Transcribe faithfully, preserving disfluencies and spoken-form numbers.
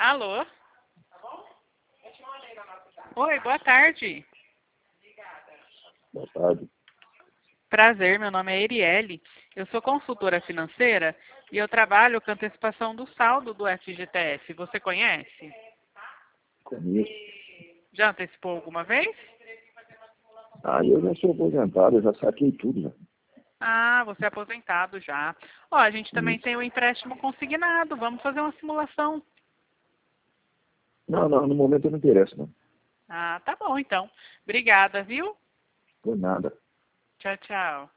Alô? Oi, boa tarde. Boa tarde. Prazer, meu nome é Erielle. Eu sou consultora financeira e eu trabalho com antecipação do saldo do F G T S. Você conhece? Conheço. Já antecipou alguma vez? Ah, eu já sou aposentado, eu já saquei tudo, já. Ah, você é aposentado já. Ó, a gente também Isso. tem o empréstimo consignado. Vamos fazer uma simulação. Não, não, no momento eu não interesso, não. Ah, tá bom então. Obrigada, viu? Por nada. Tchau, tchau.